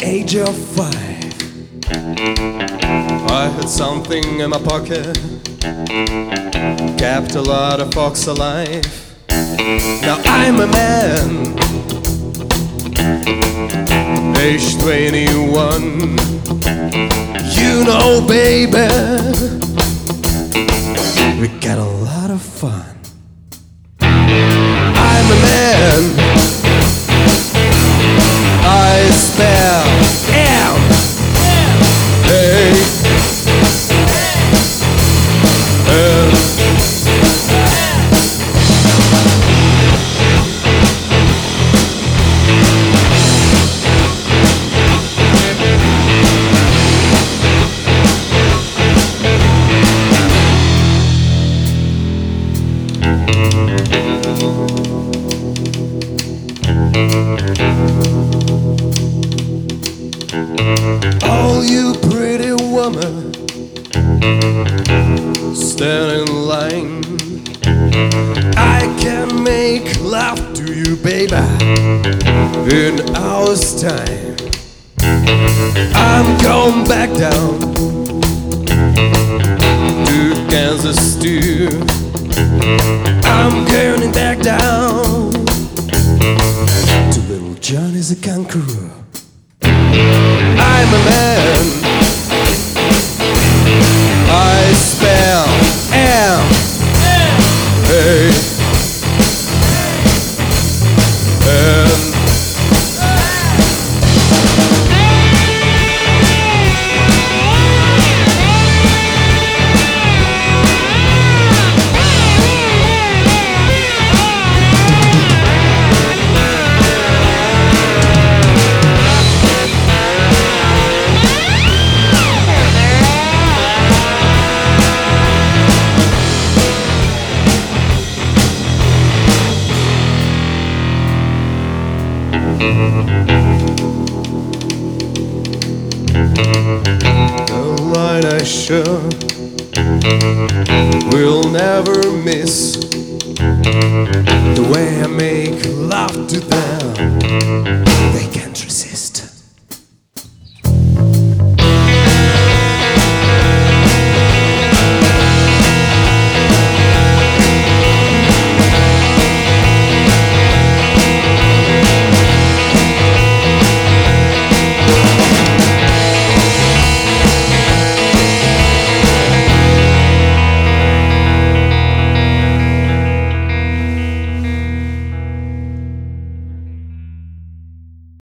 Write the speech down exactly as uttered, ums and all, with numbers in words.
age of five, I had something in my pocket, kept a lot of folks alive. Now I'm a man, age twenty-one. You know, baby, we got a lot of fun. I'm a man, I spell M A N. All you pretty woman, stand in line. I can make love to you, baby, in hours time. I'm going back down to Kansas too. I'm going back down to little Johnny's a kangaroo. I'm a man, I spell M A N. The line I show will never miss, the way I make love to them.